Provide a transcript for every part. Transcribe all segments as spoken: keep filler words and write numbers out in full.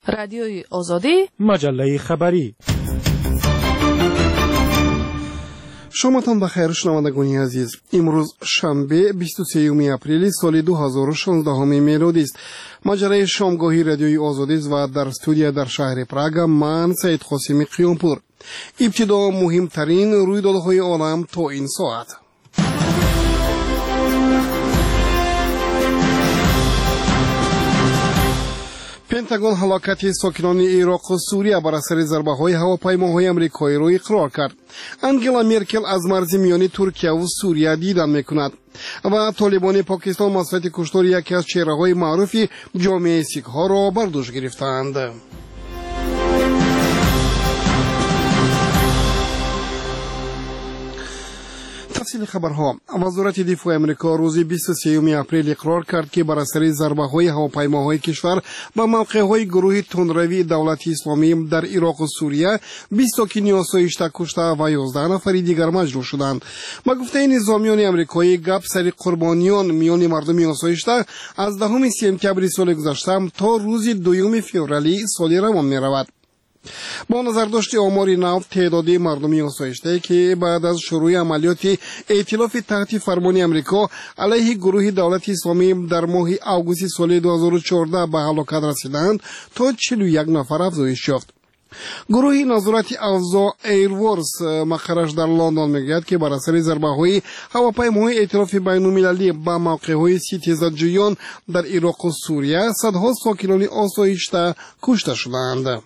رادیوی آزادی، مجله خبری. شامتان بخیر شنوندگان عزیز. امروز شنبه بیست و سوم اپریل سال دو هزار و شانزده میلادی است. مجله شامگاهی رادیوی آزادی و در استودیو در شهر پراگ من سید قاسمی قیامپور. ابتدا مهمترین رویدادهای عالم تا این ساعت. پنتاگون هلاکت ساکنان عراق و سوریه بر اثر ضربه‌های هواپیماهای آمریکایی را اقرار کرد. انگلا مرکل از مرز میانی ترکیه و سوریه دیدن میکند و طالبان پاکستان مسئولیت کشتار یکی از چهره‌های معروف جامعه سیک‌ها را بر دوش گرفتند. تفصیل خبرها. وزارت دفاع امریکا روز بیست و سوم اپریل اقرار کرد که بر اثر ضربه‌های هواپیماهای کشور به موقع‌های گروه تندروی دولت اسلامی در عراق و سوریه بیست ساکن آسایش کشته و یازده نفر دیگر مجروح شدند. با گفته نظامیان آمریکایی گپ سر قربانیان میان مردم آسایش از دهم سپتامبر سال گذشته تا روز دوم فوریه سال روان می‌رود. با نظر داشت آمار نو تعدادی مردمی آسایشته که بعد از شروع عملیات ائتلاف تحت فرمان امریکا علیه گروه دولت اسلامی در ماه آگوست سال دو هزار و چهارده به هلاکت رسیدند تا چهل و یک نفر افزایش یافت. گروه نظارت اوضاع ایروورس مقرش در لندن میگوید که بر اثر ضربه‌های هواپیماهای ائتلاف بین‌المللی به موقع‌های ستیزجویان در عراق و سوریه صدها ساکنان آسایشته کشته شدند.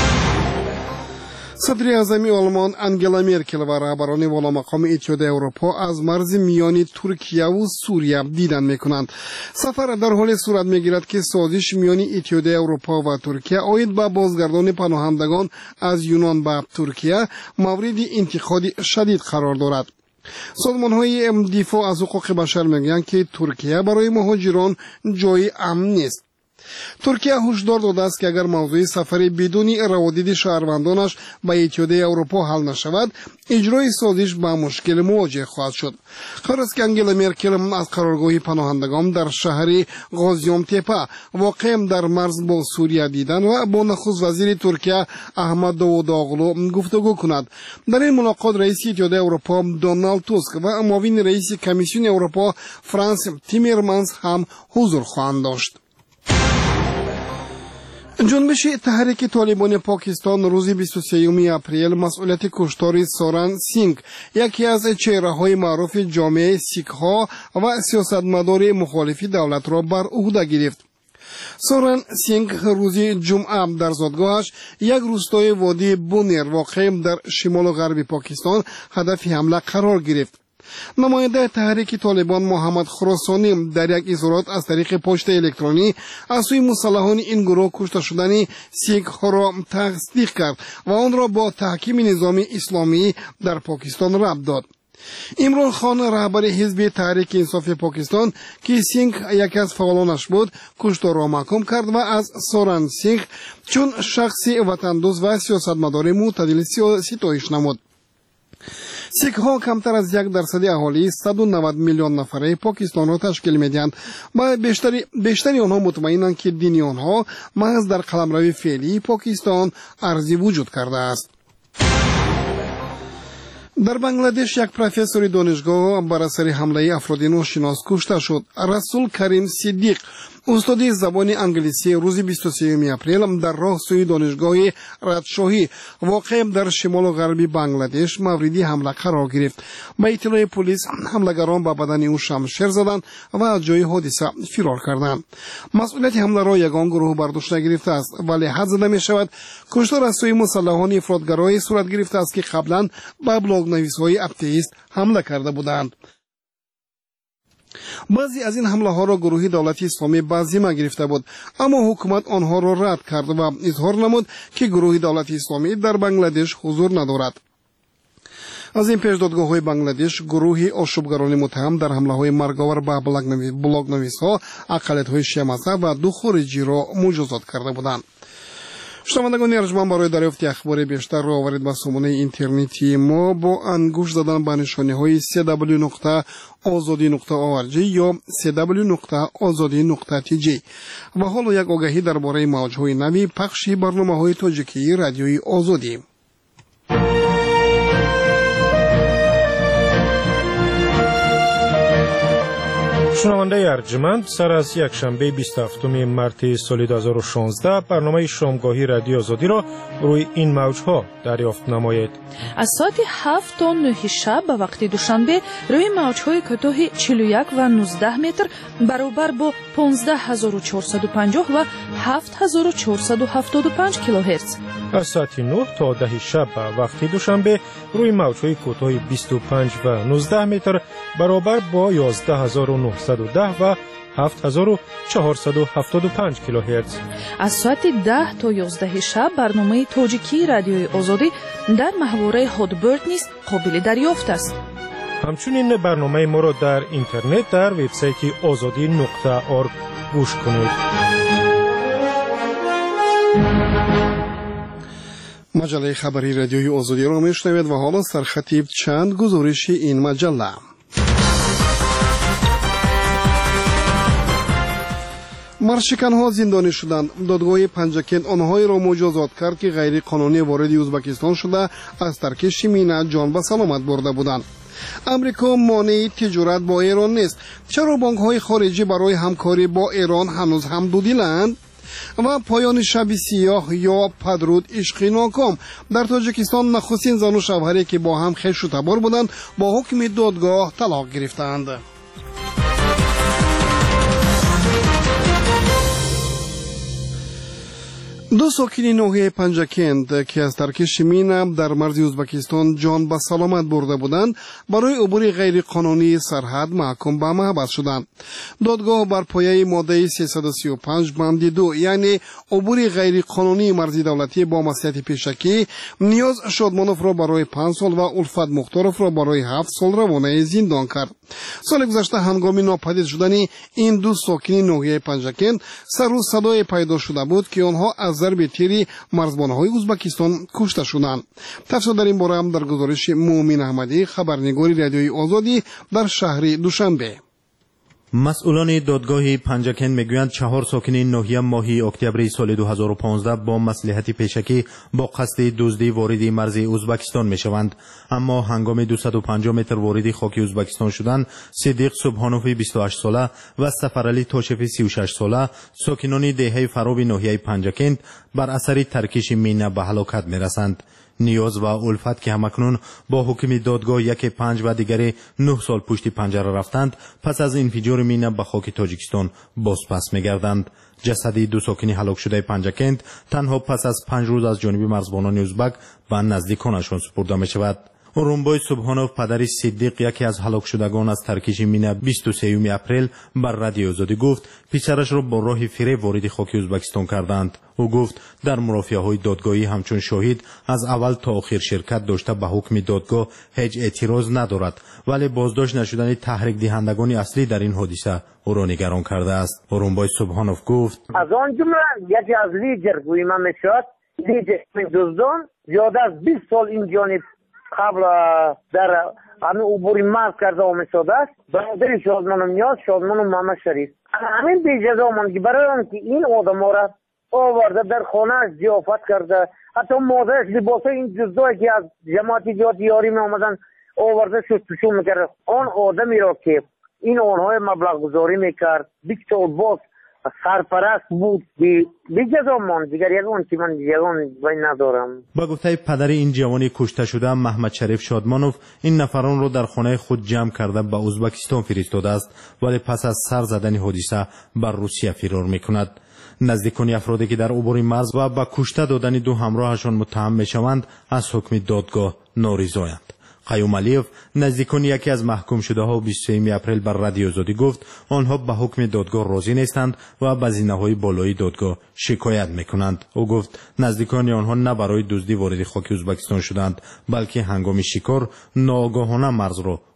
صدر اعظم آلمان انگلا مرکل و رهبران والامقام اتحادیه اروپا از مرز میانی ترکیه و سوریه دیدن میکنند. سفر در حال صورت میگیرد که سازش میان اتحادیه اروپا و ترکیه عاید به بازگردان پناهندگان از یونان به ترکیه مورد انتقاد شدید قرار دارد. سازمان‌های دفاع از حقوق بشر میگویند که ترکیه برای مهاجران جای امن نیست. ترکیه هشدار داده است که اگر موضوع سفر بدون روادید شهروندانش به اتحادیه اروپا حل نشود، اجرای سازش با مشکل مواجه خواهد شد. قرار است که انگلا مرکل از قرارگاه پناهندگان در شهر غازیان تپه واقع در مرز با سوریه دیدن و با نخست وزیر ترکیه احمد داووداغلو گفتگو کند. در این ملاقات رئیس اتحادیه اروپا دونالد توسک و معاون رئیس کمیسیون اروپا فرانس تیمرمنز هم حضور خواهند داشت. جنبش تحریک طالبان پاکستان روز بیست و سوم اپریل مسئولیت کشتار سورن سینگ، یکی از چهره‌های معروف جامعه سیک‌ها و سیاستمدار مخالف دولت را بر عهده گرفت. سورن سینگ روز جمعه در زادگاهش یک روستای وادی بونیر واقع در شمال و غرب پاکستان هدف حمله قرار گرفت. نماینده تحریک طالبان محمد خراسانی در یک اظهارات از طریق پست الکترونی از سوی مسلحان این گروه کشته شدن سیک‌ها را تصدیق کرد و آن را با تحکیم نظام اسلامی در پاکستان ربط داد. عمران خان رهبر حزب تحریک انصاف پاکستان که سینگ یکی از فعالانش بود کشتار را محکوم کرد و از سورن سینگ چون شخصی وطندوست و سیاستمدار معتدل ستایش نمود. سیک ها کمتر از یک درصد اهالی صد و نود میلیون نفره پاکستان را تشکیل میدهند و بیشتری بیشتری آنها مطمئنند که دین آنها محض در قلمرو فعلی پاکستان ارزی وجود کرده است. در بنگلادش یک پروفسور دانشگاه بر اثر حمله افراد ناشناس کشته شد. رسول کریم صدیق استاد زبان انگلیسی روز بیست و سوم اپریل در راه سوی دانشگاه ردشاهی واقع در شمال و غربی بنگلادش مورد حمله قرار گرفت. با اطلاع پلیس حملگران به بدن او شمشیر زدند و از جای حادثه فرار کردند. مسئولیت حمله را یگان گروه بر دوش نگرفته است ولی حد زده می شود کشتار از سوی مسلحان افراطگرای صورت گرفته است که قبلا به بلاگ نویس‌های اتئیست حمله کرده بودند. بعضی از این حمله ها را گروه دولت اسلامی بازیمه گرفته بود اما حکومت آنها را رد کرد و اظهار نمود که گروه دولت اسلامی در بنگلادش حضور ندارد. از این پیش دادگاه‌های بنگلادش گروهی آشوبگران متهم در حمله‌های مرگاور به بلاگ‌نویس‌ها، اقلیت‌های شیعه مذهب و دو خارجی را مجازات کرده بودند. شنوندگان ارجمند، برای دریافت اخبار بیشتر را آورید به سامانه اینترنتی ما با انگوش زدن به نشانه‌های سی دبلیو نقطه آزادی نقطه او ار جی یا سی دبلیو نقطه آزادی نقطه تی جی. و حالا یک آگهی درباره موج‌های نوی پخش برنامه‌های تاجیکی رادیوی آزادی. شنونده ارجمند، سر از یک شنبه بیست و هفتم مارس سال دو هزار و شانزده برنامه شامگاهی رادیو آزادی را روی این موجها دریافت نمایید. از ساعت هفت تا نه شب به وقت دوشنبه روی موجهای کوتاه چهل و یک و نوزده متر برابر با پانزده هزار و چهارصد و پنجاه و هفت هزار و چهارصد و هفتاد و پنج کیلوهرتز. از ساعت نه تا ده شب به وقت دوشنبه روی موجهای کوتاه بیست و پنج و نوزده متر برابر با یازده هزار و نهصد و ده و هفت هزار و چهارصد و هفتاد و پنج کیلوهرتز. از ساعت ده تا یازده شب برنامه تاجیکی رادیوی آزادی در محوره هادبرد نیز قابل دریافت است. همچنین برنامه ما را در اینترنت در وبسایت آزادی نقطه او ار جی گوش کنید. مجله خبری رادیوی آزادی را میشنوید و حالا سرخطیب چند گزارش این مجله. مرشکن‌ها زندانی شدند. دادگاه پنجکند آنهایی را مجازات کرد که غیر قانونی وارد ازبکستان شده از ترکیش مینا جان به سلامت برده بودند. امریکا مانع تجارت با ایران نیست. چرا بانک‌های خارجی برای همکاری با ایران هنوز هم دودیلند؟ و پایان شب سیاه یا پدرود عشقی ناکام. در تاجیکستان نخستین زن و شوهری که با هم خویش و تبار بودند با حکم دادگاه طلاق گرفتند. دو ساکن ناحیه پنجکند که از ترکیش مینا در مرز ازبکستان جان به سلامت برده بودند برای عبور غیر قانونی سرحد محکوم به محبس شدند. دادگاه بر پایه ماده سیصد و سی و پنج بند دو یعنی عبور غیر قانونی مرزی دولتی با مصلحت پیشکی نیاز شادمانوف را برای پنج سال و الفت مختاروف را برای هفت سال روانه زندان کرد. سال گذشته هنگام ناپدید شدن این دو ساکن ناحیه پنجکند سر و صدای پیدا شده بود که آنها از ضرب تیری مرزبان‌های ازبکستان کشته شدند. تفصیل در این باره هم در گزارش مومن احمدی، خبرنگار رادیوی آزادی در شهر دوشنبه. مسئولان دادگاه پنجکند میگویند چهار ساکن ناحیه ماهی اکتبر سال دو هزار و پانزده با مصلحت پیشکی با قصد دزدی وارد مرز ازبکستان میشوند، اما هنگام دویست و پنجاه متر وارد خاک ازبکستان شدن صدیق سبحانوف بیست و هشت ساله و سفرعلی تاشف سی و شش ساله ساکنان دهه فراب ناحیه پنجکند بر اثر ترکیش مینا به هلاکت میرسند. نیاز و الفت که همکنون با حکم دادگاه یک پنج و دیگری نه سال پشت پنجره رفتند پس از انفجار مینا به خاک تاجیکستان باز پس میگردند. جسد دو ساکنی هلاک شده پنجکند تنها پس از پنج روز از جانب مرزبانان ازبک به نزدیکانشان سپرده می شود. اورونبای سبحانوف پدر صدیق یکی از هلاک شدگان از ترکیش مینا بیست و سه اپریل بر رادیو آزادی گفت پسرش را با راه فریب وارد خاک ازبکستان کردند. او گفت در مرافعه‌های دادگاهی همچون شاهد از اول تا آخر شرکت داشته به حکم دادگاه هیچ اعتراض ندارد، ولی بازداشت نشدن تحریک دهندگان اصلی در این حادثه او را نگران کرده است. اورونبای سبحانوف گفت از آن جمله یکی از لیدر گویما میشد لیدر دزدان زیاده از بیست سال این جانب قبل در همین عبوری مرز کرده آمده است. برادر شادمان و نیاز شادمان و محمد شریف همین بیجزا آمد که برای آنکه این آدم را آورده در خانه ضیافت کرده، حتی مادرش لباس این جزایی که از جماعت جهاد یاری می آمدن آورده شستشو میکرد. آن آدمی را که این آنهای مبلغ گذاری میکرد بیست سال باز سرپرست بود بیجزا ماند. دیگر یکان که من یکان بین ندارم. با گفته پدر این جوانی کشته شده محمد شریف شادمانوف این نفران را در خانه خود جمع کرده به ازبکستان فرستاده است، ولی پس از سر زدن حادثه بر روسیه فرار میکند. نزدیکان افرادی که در عبور مرز و با کشته دادن دو همراهشان متهم میشوند از حکم دادگاه نارضایند. قیوم علیف نزدیکان یکی از محکوم شده ها بیست و سه اپریل بر رادیو آزادی گفت آنها به حکم دادگاه راضی نیستند و به زینه‌های بالای دادگاه شکایت میکنند. او گفت نزدیکان آنها نه برای دزدی وارد خاک ازبکستان شدند، بلکه هنگام شکار ناآگاهانه مرز را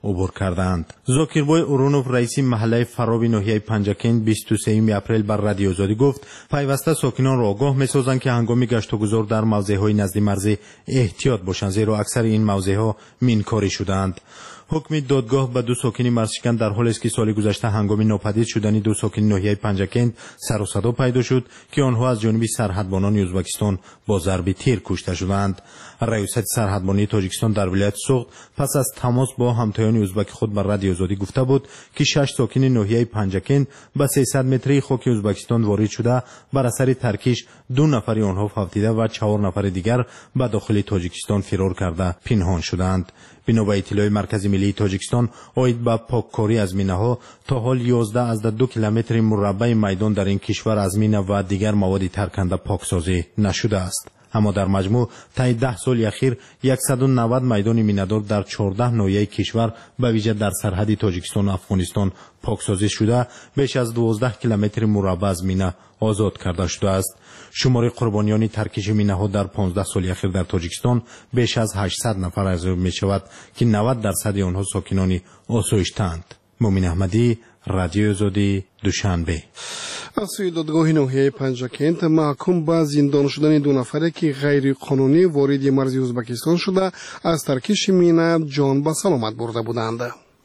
عبور کردند. زاکربای اورونوف رئیس محله فرابی ناحیه پنجکند بیست و سوم اپریل بر رادیو آزادی گفت پیوسته ساکنان را آگاه می‌سازند که هنگام گشت و گذار در موضع‌های نزد مرز احتیاط باشند زیرا اکثر این موضع‌ها مینکاری شدند. حکم دادگاه به دو ساکن مرزشکن در حالی است که سال گذشته هنگام ناپدید شدن دو ساکن ناحیه پنجکند سر و صدا پیدا شد که آنها از جانب سرحدبانان ازبکستان با ضرب تیر کشته شدند. رئیس سرحدبانی تاجیکستان در ولایت سوخت پس از تماس با همتایان ازبک خود بر رادیو آزادی گفته بود که شش ساکن ناحیه پنجکند به سیصد متری خاک ازبکستان وارد شده بر اثر ترکیش دو نفر آنها فوت دیده و چهار نفر دیگر به داخل تاجیکستان فرار کرده پنهان شدند. بنا به اطلاع مرکز ملی تاجیکستان آید به پاککاری از مینه‌ها تا حال یازده از دو کیلومتر مربع میدان در این کشور از مینه و دیگر مواد ترکنده پاکسازی نشده است. اما در مجموع طی ده سال اخیر صد و نود میدان مینه‌دار در چهارده ناحیه کشور به ویژه در سرحد تاجیکستان و افغانستان پاکسازی شده بیش از دوازده کیلومتر مربع از مینه آزاد کرده شده است. شمار قربانیان ترکیش مینه‌ها در پانزده سال اخیر در تاجیکستان بیش از هشتصد نفر ارزیابی می‌شود که نود درصد آنها ساکنان آسایش‌اند. مومن احمدی، رادیو آزادی، دوشنبه. از سوی دادگاه ناحیه پنجکند محکوم به زندان شدن دو نفره که غیر قانونی وارد مرز ازبکستان شده از ترکیش مینه جان به سلامت برده بودند.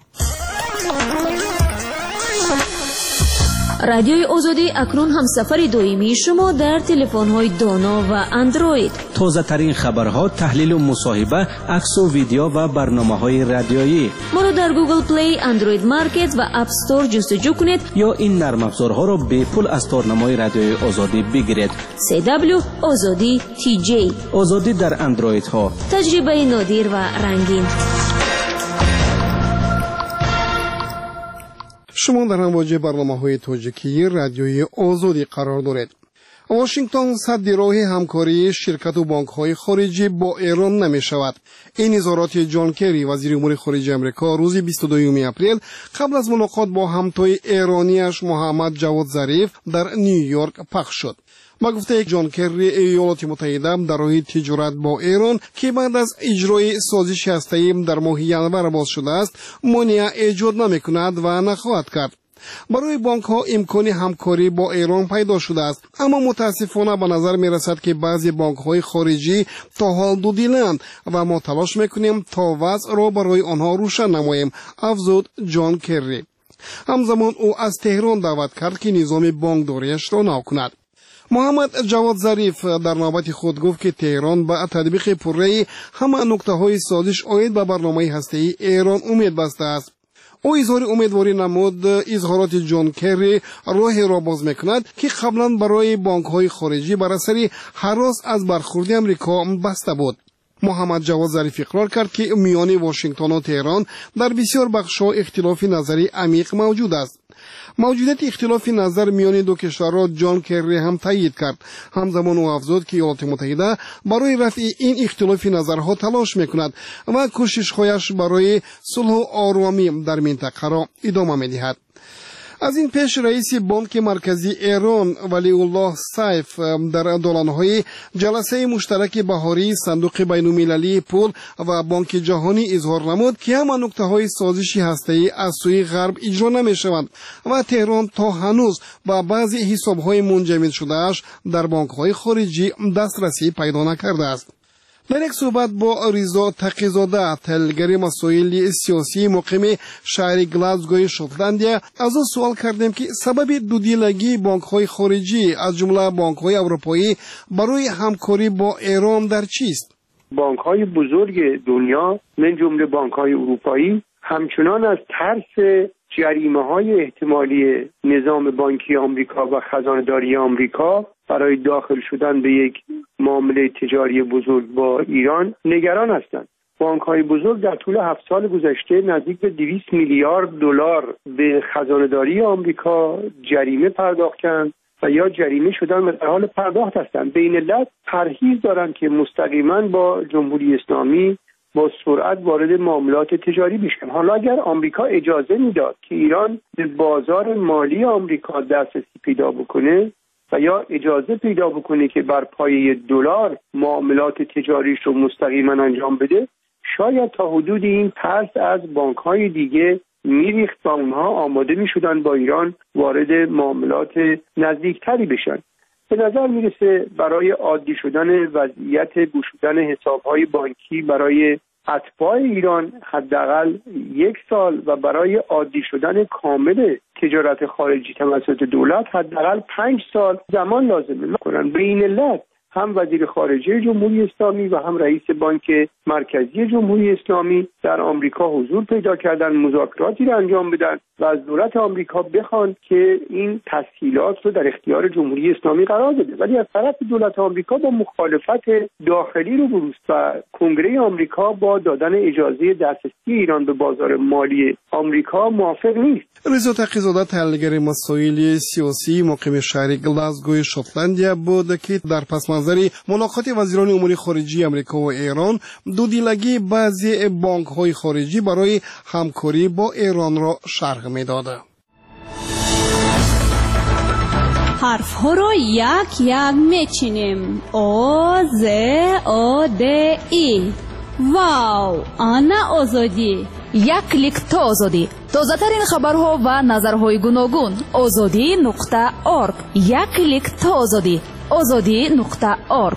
رادیوی آزادی اکنون هم سفر دائمی شما در تلفن‌های دانا و اندروید. تازه ترین خبرها، تحلیل و مصاحبه، عکس و ویدیو و برنامه‌های رادیویی. ما را در گوگل پلی، اندروید مارکت و اپ استور جستجو کنید یا این نرم افزارها را به پول از تارنمای رادیوی آزادی بگیرید. سی دبلیو آزادی تی جی. آزادی در اندروید ها. تجربه نادر و رنگین. شما در امواج برنامه‌های تاجیکی رادیوی آزادی قرار دارید. واشنگتن سد راه همکاری شرکت و بانک‌های خارجی با ایران نمی‌شود. این اظهارات جان کری وزیر امور خارجه آمریکا روز بیست و دوم اپریل قبل از ملاقات با همتای ایرانیش محمد جواد ظریف در نیویورک پخش شد. با گفته جان کری ایالات متحده در راه تجارت با ایران که بعد از اجرای سازش هسته‌ای در ماه ژانویه باز شده است مانع ایجاد نمی‌کند و نخواهد کرد. برای بانک ها امکان همکاری با ایران پیدا شده است، اما متاسفانه به نظر می رسد که بعضی بانک های خارجی تا حال دو دلند و ما تلاش میکنیم تا وضع را برای آنها روشن نماییم، افزود جان کری. همزمان او از تهران دعوت کرد که نظام بانکداریش را نو کند. محمد جواد ظریف در نوبت خود گفت که تهران با تطبیق پره‌ای همه نکته‌های سازش آید به برنامه هسته‌ای ایران امید بسته است. او اظهار امیدواری نمود اظهارات جان کری راه را باز میکند که قبلا برای بانک های خارجی بر اثر هراس از برخورد امریکا بسته بود. محمد جواد ظریف اقرار کرد که میان واشنگتن و تهران در بسیار بخش‌ها اختلاف نظری عمیق موجود است. موجودیت اختلاف نظر میان دو کشورها جان کری هم تایید کرد. همزمان او افزود که ایالات متحده برای رفع این اختلاف نظرها تلاش میکند و کوشش‌هایش برای صلح و آرامی در منطقه را ادامه میدهد. از این پیش رئیس بانک مرکزی ایران ولی الله سیف در دوران‌های جلسه مشترک بهاری صندوق بین‌المللی پول و بانک جهانی اظهار نمود که همه نکته‌های سازشی هسته‌ای از سوی غرب اجرا نمی‌شوند و تهران تا هنوز با بعضی حساب‌های منجمد شده‌اش در بانک‌های خارجی دسترسی پیدا نکرده است. در یک صحبت با رضا تقی‌زاده تحلیلگر مسائل سیاسی مقیم شهر گلاسگوی شوتلندیا از او سوال کردیم که سبب دودیلگی بانک‌های خارجی از جمله بانک‌های اروپایی برای همکاری با ایران در چیست؟ بانک‌های بزرگ دنیا من جمله بانک‌های اروپایی همچنان از ترس جریمه‌های احتمالی نظام بانکی آمریکا و خزانه‌داری آمریکا برای داخل شدن به یک معامله تجاری بزرگ با ایران نگران هستند. بانک‌های بزرگ در طول هفت سال گذشته نزدیک به دویست میلیارد دلار به خزانه‌داری آمریکا جریمه پرداخت کردند و یا جریمه شدن و در حال پرداخت هستند. بین الملل پرهیز دارند که مستقیما با جمهوری اسلامی با سرعت وارد معاملات تجاری بشن. حالا اگر آمریکا اجازه میداد که ایران به بازار مالی آمریکا دسترسی پیدا بکنه و یا اجازه پیدا بکنه که بر پایه دلار معاملات تجاریش رو مستقیما انجام بده، شاید تا حدود این ترس از بانک‌های دیگه میریخت و اونها آماده میشدن با ایران وارد معاملات نزدیکتری بشن. به نظر میرسه برای عادی شدن وضعیت گشودن حسابهای بانکی برای اتباع ایران حداقل یک سال و برای عادی شدن کامل تجارت خارجی توسط دولت حداقل پنج سال زمان لازمه میکنن. به این علت هم وزیر خارجه جمهوری اسلامی و هم رئیس بانک مرکزی جمهوری اسلامی در آمریکا حضور پیدا کردن، مذاکراتی را انجام بدن و از دولت آمریکا بخوان که این تسهیلات رو در اختیار جمهوری اسلامی قرار بده. ولی از طرف دولت آمریکا با مخالفت داخلی رو بروست و کنگره آمریکا با دادن اجازه دسترسی ایران به بازار مالی آمریکا موافق نیست. رضا تقی‌زاده تحلیلگر مسائل سیاسی مقیم شهر گلاسگو شوتلندیا بود که در پس منظر ملاقات وزیران امور خارجه آمریکا و ایران دودیلگی بعضی بانک‌های خارجی برای همکاری با ایران را شرح می‌داد. حرف‌ها را یک یک می‌چینیم. او ز او د ای. واو، آنا آزادی. یک کلیک تا آزادی. تازه‌ترین خبرها و نظرهای گوناگون. آزادی نقطه ارگ. یک کلیک تا آزادی. آزادی نقطه ارگ.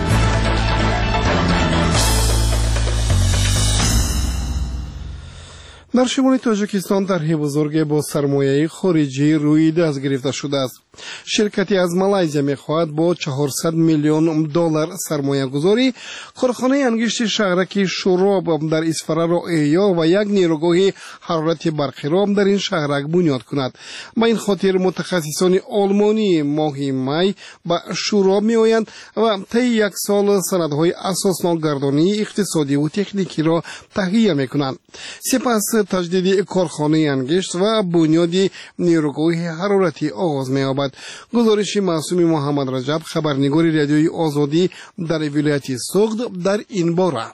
در شمال تاجیکستان طرح بزرگ با سرمایه خارجی روی دست گرفته شده است. شرکتی از مالایزیا می‌خواهد با چهارصد میلیون دلار سرمایه گذاری کارخانه انگشت شهرک شوراب در اسفره را احیا و یک نیروگاه حرارت برقی را در این شهرک بنیاد کند. با این خاطر متخصصان آلمانی ماه می به شوراب می‌آیند و طی یک سال سندهای اساسنامه‌گردانی اقتصادی و تکنیکی را تهیه می‌کنند. سپس تجدید کارخانه انگشت و بنیاد نیروگاه حرارتی آغاز می‌یابد. گزارش معصوم محمد رجب، خبرنگار رادیوی آزادی در ولایت سوغد در این باره.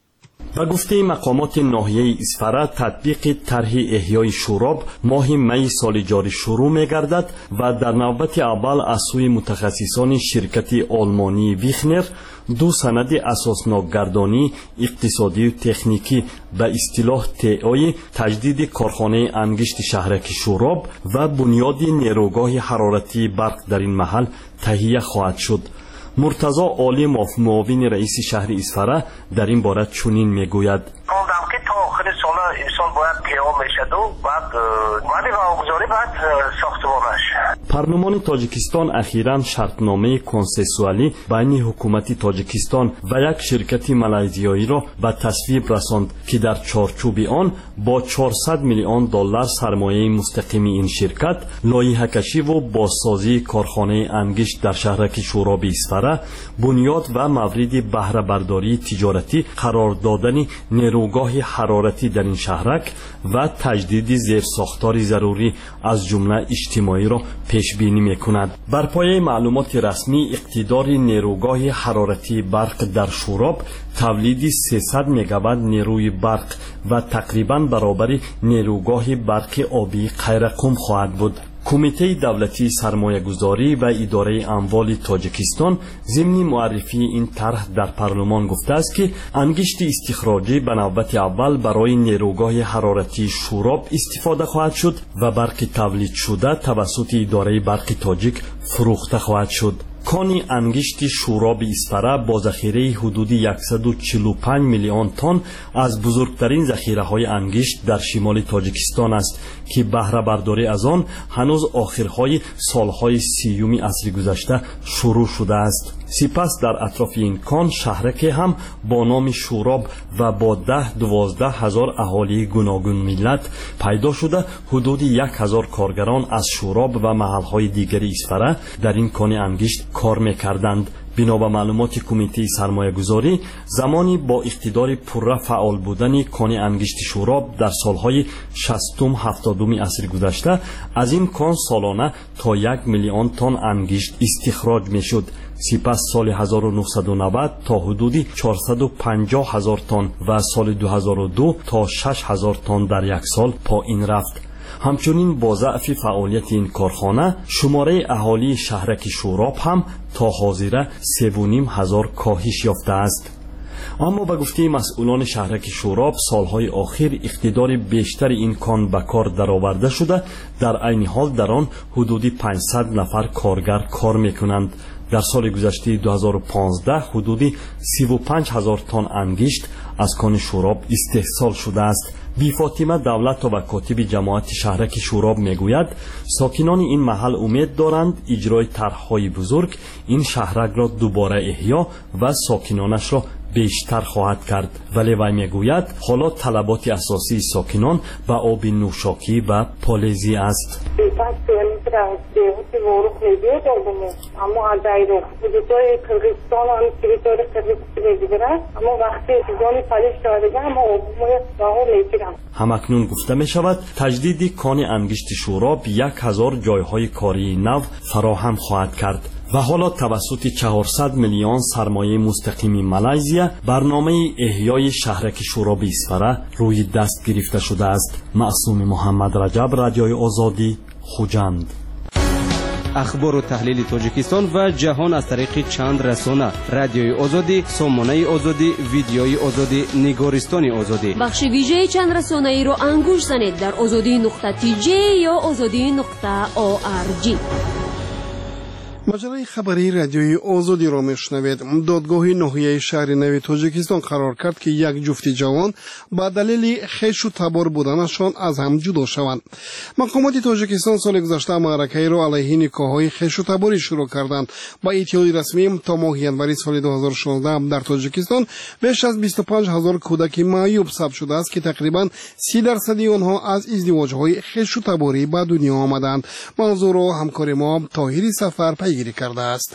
به گفته مقامات ناحیه اسفره تطبیق طرح احیای شوراب ماه می سال جاری شروع می‌گردد و در نوبت اول از سوی متخصصان شرکت آلمانی ویخنر دو سند اساسنامه‌گردانی اقتصادی و تکنیکی به اصطلاح تئوی تجدید کارخانه انگشت شهرک شوراب و بنیاد نیروگاه حرارتی برق در این محل تهیه خواهد شد. مرتضی عالی معاون رئیس شهر اسفره در این باره چنین میگوید: گفتم که تا آخر سال این سال باید قیام میشد و بعد بعد واگذاری بعد ساختمانش. پارلمان تاجیکستان اخیراً شرطنامه کنسنسوالی بین حکومت تاجیکستان و یک شرکت مالایزیایی را به تصویب رساند که در چارچوب آن با چهارصد میلیون دلار سرمایه مستقیم این شرکت لایحه کشی و بازسازی کارخانه انگشت در شهرک شوراب اسفره، بنیاد و مورد بهره برداری تجارتی قرار دادن نیروگاه حرارتی در این شهرک و تجدید زیرساختار ضروری از جمله اجتماعی را پیش بینی می‌کند. بر پایه معلومات رسمی اقتدار نیروگاه حرارتی برق در شوراب تولید سیصد مگاوات نیروی برق و تقریباً برابر نیروگاه برق آبی قیرقم خواهد بود. کمیته دولتی سرمایه‌گذاری و اداره اموال تاجیکستان ضمن معرفی این طرح در پارلمان گفته است که انگشت استخراجی به نوبت اول برای نیروگاه حرارتی شوراب استفاده خواهد شد و برق تولید شده توسط اداره برق تاجیک فروخته خواهد شد. کان انگشت شوراب اسفره با ذخیره حدود صد و چهل و پنج میلیون تن از بزرگترین ذخیره‌های انگشت در شمال تاجیکستان است که بهره برداری از آن هنوز آخرهای سالهای سیوم عصر گذشته شروع شده است. سپس در اطراف این کان شهرک هم با نام شوراب و با ده دوازده هزار اهالی گوناگون ملت پیدا شده حدود یک هزار کارگران از شوراب و محلهای دیگری اسفره در این کان انگشت کار میکردند. بنا به معلومات کمیته سرمایه گذاری زمانی با اقتدار پره فعال بودن کان انگشت شوراب در سالهای شصتم هفتادم عصر گذشته از این کان سالانه تا یک میلیون تن انگشت استخراج میشد. سپس سال هزار و نهصد و نود تا حدود چهارصد و پنجاه هزار تن و سال دو هزار و دو تا شش هزار تن در یک سال پایین رفت. همچنین با ضعف فعالیت این کارخانه شماره اهالی شهرک شوراب هم تا حاضر سه و نیم هزار کاهش یافته است. اما به گفته مسئولان شهرک شوراب سالهای آخر اقتدار بیشتر این کان به کار درآورده شده، در عین حال در آن حدودی پانصد نفر کارگر کار میکنند. در سال گذشته دو هزار و پانزده حدودی سی و پنج هزار تن انگشت از کان شوراب استحصال شده است. بی فاطمه دولت و کاتب جماعت شهرک شوراب میگوید ساکنان این محل امید دارند اجرای طرح‌های بزرگ این شهرک را دوباره احیا و ساکنانش را بیشتر خواهد کرد، ولی وی میگوید حالا طلبات اساسی ساکنان به آب نوشاکی و پالیزی است. اما از ایران حدودای کردستان و تریتوری کردستان میگیرن، اما وقتی جانی پالیش داده اما آبمای راهو میگیرن. همکنون گفته می شود تجدید کان انگشت شوراب یک هزار جایهای کاری نو فراهم خواهد کرد و حالا توسط چهارصد میلیون سرمایه مستقیم مالزیا برنامه احیای شهرک شوراب اسفره روی دست گرفته شده است. معصوم محمد رجب، رادیوی آزادی، خوجند. اخبار و تحلیل تاجیکستان و جهان از طریق چند رسانه: رادیوی آزادی، سامانه آزادی، ویدیوی آزادی، نگارستان آزادی. بخش ویژه چند رسانه ای رو انگوش زنید در آزادی نقطه تی جی یا آزادی نقطه او آر جی. مجله خبری رادیوی آزادی را میشنوید. دادگاه ناحیه شهر نو تاجیکستان قرار کرد که یک جفت جوان با دلیل خویش و تبار بودنشان از هم جدا شوند. مقامات تاجیکستان سال گذشته معرکه را علیه نکاح‌های خویش و تباری شروع کردند. با اطلاع رسمی تا ماه ینوری سال دو هزار و شانزده در تاجیکستان بیش از بیست و پنج هزار کودک معیوب ثبت شده است که تقریبا سی درصد آنها از ازدواج‌های خویش و تباری به دنیا آمدند. موضوع را همکار ما طاهری سفر پیگیری کرده است.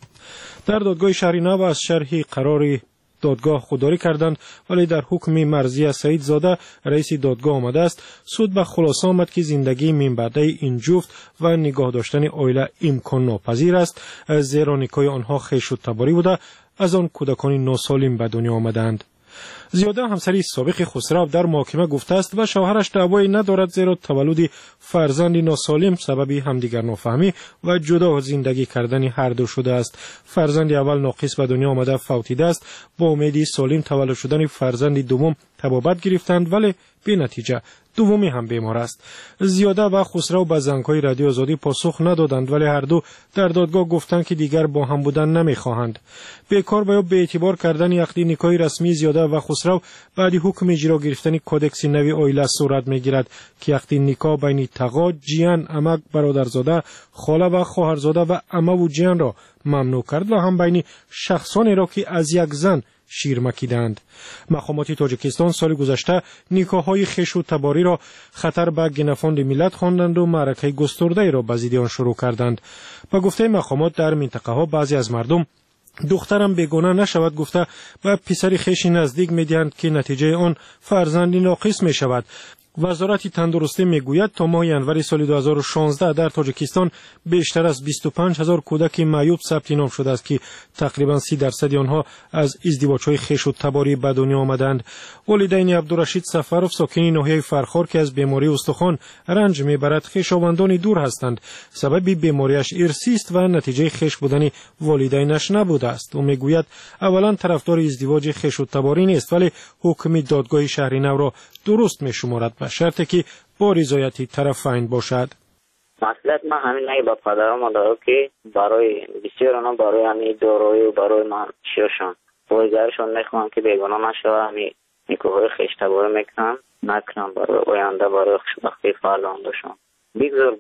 در دادگاه شهر نو از شرح قرار دادگاه خودداری کردند، ولی در حکم مرضیه سعید زاده رئیس دادگاه آمده است سود به خلاصه آمد که زندگی من بعده این جفت و نگاه داشتن عائله امکان ناپذیر است، زیرا نکاح آنها خویش و تباری بوده از آن کودکان ناسالم به دنیا آمدند. زیاده همسری سابق خسرو در محاکمه گفته است و شوهرش دعوایی ندارد زیرا تولد فرزند ناسالم سبب همدیگر نافهمی و جدا زندگی کردن هر دو شده است. فرزند اول ناقص به دنیا آمده فوتیده است. با امیدی سالم تولد شدن فرزند دوم طبابت گرفتند، ولی بی نتیجه دومی هم بیمار است. زیاده و خسرو به زنگ‌های رادیو آزادی پاسخ ندادند، ولی هر دو در دادگاه گفتند که دیگر با هم بودن نمی‌خواهند. بیکار و یا به اعتبار کردن عقد نکاح رسمی زیاده و خسرو بعد حکم اجرا گرفتن کدکس نوی عائله صورت می‌گیرد که عقد نکاح بین تقا، جیان، عمک، برادرزاده، خاله و خواهرزاده و عمه و جیان را ممنوع کرد و هم بین شخصانی را که از یک زن شیر مکیدند. مقامات تاجیکستان سال گذشته نکاح‌های خویش و تباری را خطر به گنفاند ملت خواندند و معرکه گسترده را به ضد آن شروع کردند. با گفته مقامات در منطقه ها بعضی از مردم دخترم بیگانه نشود گفته و پسر خویش نزدیک می‌دهند که نتیجه آن فرزند ناقص می‌شود. وزارت تندرستی میگوید تا ماه ینوری سال دو هزار و شانزده در تاجیکستان بیشتر از بیست و پنج هزار کودک معیوب ثبت نام شده است که تقریبا سی درصد آنها از ازدواج‌های خویش و تباری به دنیا آمدند. والدین عبدالرشید سفروف ساکن ناحیه فرخار که از بیماری استخوان رنج میبرد خویشاوندان دور هستند. سبب بیماریش ارثی است و نتیجه خویش بودن والدینش نبوده است. او میگوید اولا طرفدار ازدواج خویش و تباری نیست، ولی حکم دادگاه شهر نو را درست میشمارد به شرطی که با رضایت طرفین باشد. مسئولیت من همین نگه با پدرم دارم که برای بسیار آنها برای همین دارایی و برای من شیرشان بایگرشان میخوام که بیگانه نشوه، همین نکاحهای خویش تباری میکنم نکنم برای آینده برای خوشبختی فرزندشان. بگذار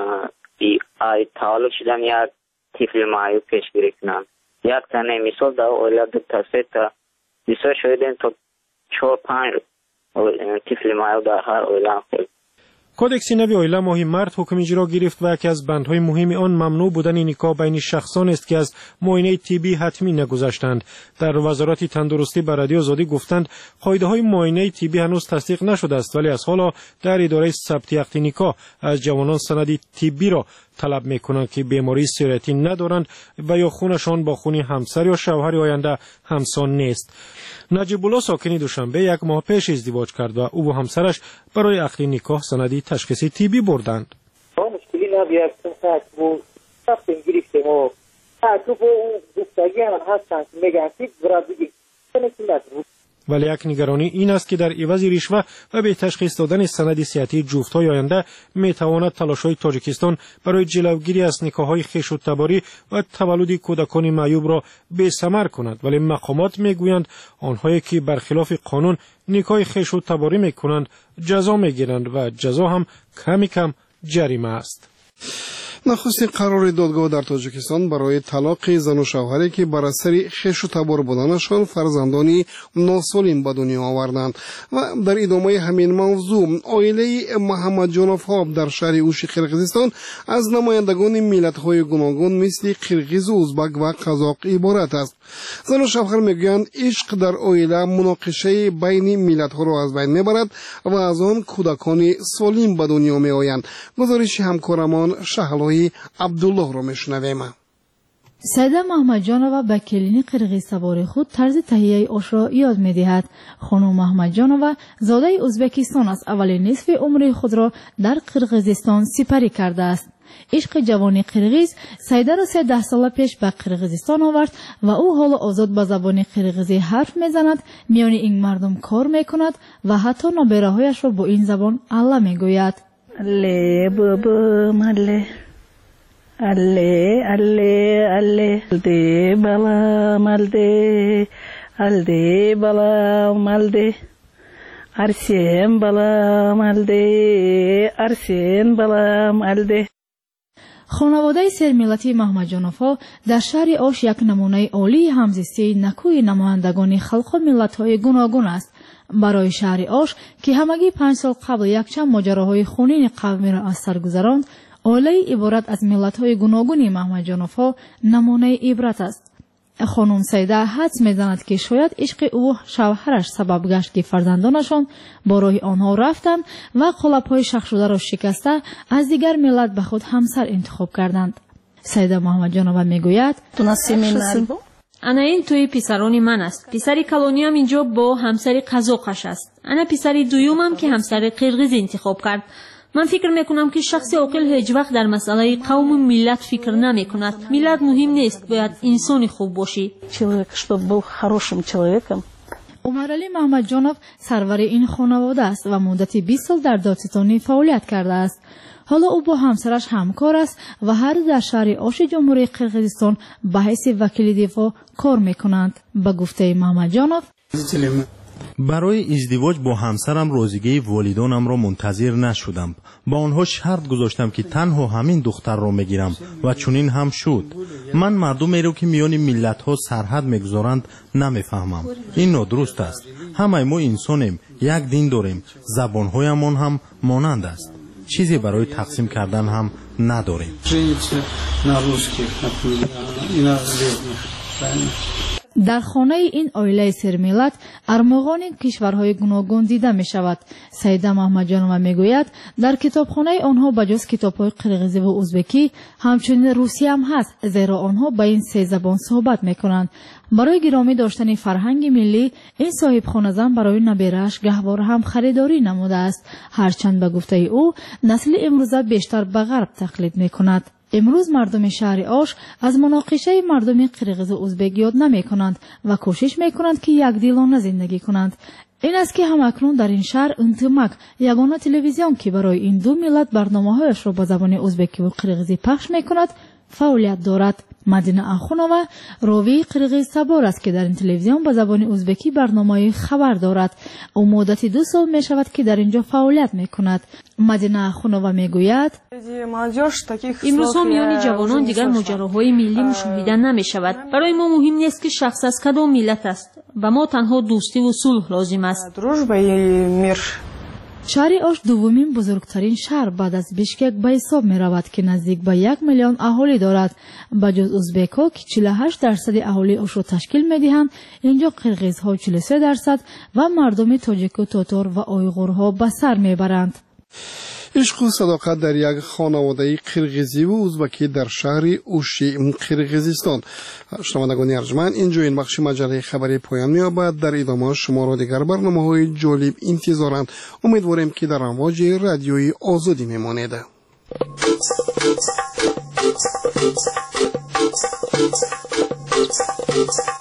ای تولد شدن یک طفل معیوب پیشگیری کنم. یک تنه مثال در عائله دو تا سه تا بسیار شاید تا چهار پنج طفل معیوب در هر عائله خیلی. کدکس نوی عائله ماه مارد حکم اجرا گرفت و یکی از بندهای مهم آن ممنوع بودن نکاح بین شخصان است که از معاینه طبی حتمی نگذشتند. در وزارت تندرستی به رادیو آزادی گفتند قاعده‌های معاینه طبی هنوز تصدیق نشده است، ولی از حالا در اداره ثبت عقد نکاح از جوانان سند طبی را طلب میکنند که بیماری سریاتی ندارند و یا خونشان با خون همسر یا شوهر آینده همسان نیست. نجیب الله ساکن دوشنبه یک ماه پیش ازدواج کرد و او و همسرش برای عقد نکاح سندی تشخیصی طبی بردند. مشکلی نبید که و سخت گرفته و تو با اون دوستگی هم هستند میگن که برای ولی یک نگرانی این است که در عوض رشوه و به تشخیص دادن سند صحتی جفت‌های آینده میتواند تلاش‌های تاجیکستان برای جلوگیری از نکاح‌های خویش و تباری و تولد کودکان معیوب را بی‌ثمر کند. ولی مقامات میگویند آنهایی که برخلاف قانون نکاح خویش و تباری میکنند جزا میگیرند و جزا هم کمی کم جریمه است. نخستین قرار دادگاه در تاجیکستان برای طلاق زن و شوهری که بر اثر خویش و تبار بودنشان فرزندانی ناسالم به دنیا آوردند و در ادامه همین موضوع عائله محمد جانوف ها در شهر اوش قرقیزستان از نمایندگان ملت‌های گوناگون مثل قرقیز و ازبک و قزاق عبارت است. زن و شوهر میگویند عشق در عائله مناقشه بین ملت‌ها را از بین میبرد و از آن کودکان سالم به دنیا میآیند. گزارش همکارمان شهلای عبدالله را میشنویم. سیده محمد جانوه به کلینی قرقیز سوار خود طرز تهیه آش را یاد می‌دهد. خانم محمد جانوه زاده ازبکستان است. اولین نصف عمر خود را در قرقیزستان سپری کرده است. عشق جوانی قرقیز سیده را سیزده سال پیش به قرقیزستان آورد و او حالا آزاد به زبان قرقیزی حرف میزند، میان این مردم کار میکند و حتی نابغه‌هایش را با این زبان الله میگوید. الله بابا مله الله الله الله الده بالا مالده الده بالا مالده ارسین بالا مالده ارسین بالا مالده. خانواده سرملتی محمد جانوفا در شهر آش یک نمونه عالی همزیستی نکوی نمایندگان خلق و ملت‌های گوناگون است. برای شهر آش که همگی پنج سال قبل یک چند ماجراهای خونین قومی را از سر گذراند، عائله عبارت از ملت‌های گوناگون محمد جانوفا نمونه عبرت است. خانم سیده حدس می‌زند که شاید عشق او شوهرش سبب گشت که فرزندانشان با راه آنها رفتند و قالب‌های شخص شده را شکسته از دیگر ملت به خود همسر انتخاب کردند. سیده محمد جانوه میگوید: انا این توی پسرانی من است. پسری کلونی هم اینجا با همسری قزاقش است. انا پسری دویومم که همسر قرقیز انتخاب کرد. من فکر میکنم که شخص عاقل هیچ وقت در مسئله قوم و ملت فکر نمی کند. ملت مهم نیست، باید انسان خوب باشی. عمر علی محمد جانوف سرور این خانواده است و مدت بیست سال در دادستانی فعالیت کرده است. حالا او با همسرش همکار است و هر در شهر آش جمهوری قرقیزستان به حیث وکیل دفاع کار میکنند. به گفته محمد جانوف: برای ازدواج با همسرم روزگی والدانم را منتظر نشدم. با آنها شرط گذاشتم که تنها همین دختر را میگیرم و چنین هم شد. من مردمی را که میان ملت ها سرحد میگذارند نمیفهمم. این نادرست است. همه ما انسانیم، یک دین داریم، زبانهایمان هم مانند است. چیزی برای تقسیم کردن هم نداریم. در خانه این عائله سرملت ارمغان کشورهای گوناگون دیده می شود. سیده محمد جانوه می گوید در کتابخانه آنها بجز کتاب‌های قرقیزی و ازبکی همچنین روسی هم هست، زیرا آنها به این سه زبان صحبت می کنند. برای گرامی داشتن فرهنگ ملی این صاحب خانه زن برای نبیرش گهواره هم خریداری نموده است، هرچند به گفته او نسل امروزه بیشتر به غرب تقلید می کند. امروز مردم شهر آش از مناقشه مردم قرقیز و ازبک یاد نمی کنند و کوشش می کنند که یک دیلانه زندگی کنند. این است که همکنون در این شهر انتمک یگانه تلویزیون که برای این دو ملت برنامه‌هایش را با زبان ازبکی و قرقیزی پخش می کند فعالیت دارد. مدینه اخونوه راوی قرقیز سبار است که در این تلویزیون با زبان ازبکی برنامه خبر دارد. او مدت دو سال می شود که در اینجا فعالیت می کند. مدینه اخونوه می گوید: امروز ها میان جوانان دیگر ماجراهای ملی مشاهده نمی شود. برای ما مهم نیست که شخص از کدام ملت است و ما تنها دوستی و صلح لازم است. شهر آش دومین بزرگترین شهر بعد از بیشکک به حساب می رود که نزدیک به یک میلیون اهالی دارد. بجز ازبک ها که چهل و هشت درصد اهالی آش را تشکیل می دهند، اینجا قرقیز ها چهل و سه درصد و مردم تاجیک و تاتار و آیغور ها به سر می برند. عشق و صداقت در یک خانواده قرقیزی و ازبکی در شهر اوشی قرقیزستان. شنوندگان ارجمند، اینجا این بخش مجله خبری پایان می‌یابد. در ادامه شما را دیگر برنامه‌های جالب انتظارند. امیدواریم که در امواج رادیوی آزادی میمانید.